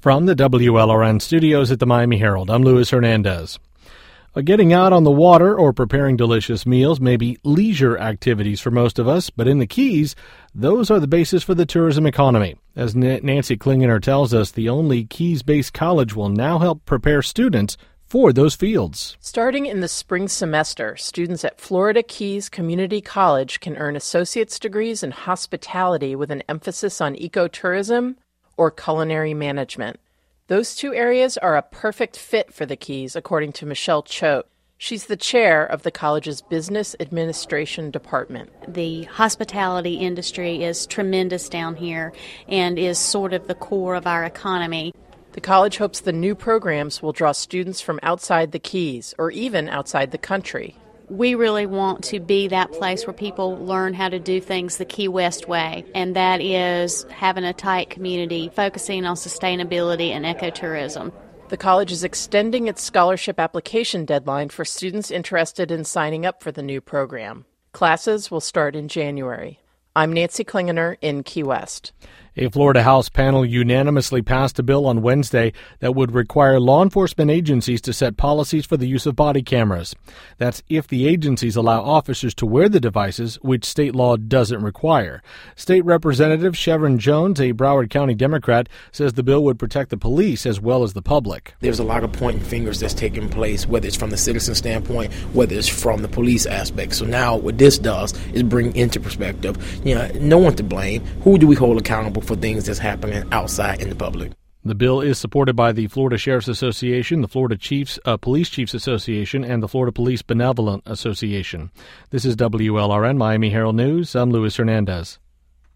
From the WLRN studios at the Miami Herald, I'm Luis Hernandez. Getting out on the water or preparing delicious meals may be leisure activities for most of us, but in the Keys, those are the basis for the tourism economy. As Nancy Klingener tells us, the only Keys-based college will now help prepare students for those fields. Starting in the spring semester, students at Florida Keys Community College can earn associate's degrees in hospitality with an emphasis on ecotourism or culinary management. Those two areas are a perfect fit for the Keys, according to Michelle Choate. She's the chair of the college's Business Administration Department. The hospitality industry is tremendous down here and is sort of the core of our economy. The college hopes the new programs will draw students from outside the Keys or even outside the country. We really want to be that place where people learn how to do things the Key West way, and that is having a tight community, focusing on sustainability and ecotourism. The college is extending its scholarship application deadline for students interested in signing up for the new program. Classes will start in January. I'm Nancy Klingener in Key West. A Florida House panel unanimously passed a bill on Wednesday that would require law enforcement agencies to set policies for the use of body cameras. That's if the agencies allow officers to wear the devices, which state law doesn't require. State Representative Chevron Jones, a Broward County Democrat, says the bill would protect the police as well as the public. There's a lot of pointing fingers that's taking place, whether it's from the citizen standpoint, whether it's from the police aspect. So now what this does is bring into perspective, no one to blame. Who do we hold accountable for things that's happening outside in the public? The bill is supported by the Florida Sheriff's Association, the Florida Police Chiefs Association, and the Florida Police Benevolent Association. This is WLRN Miami Herald News. I'm Luis Hernandez.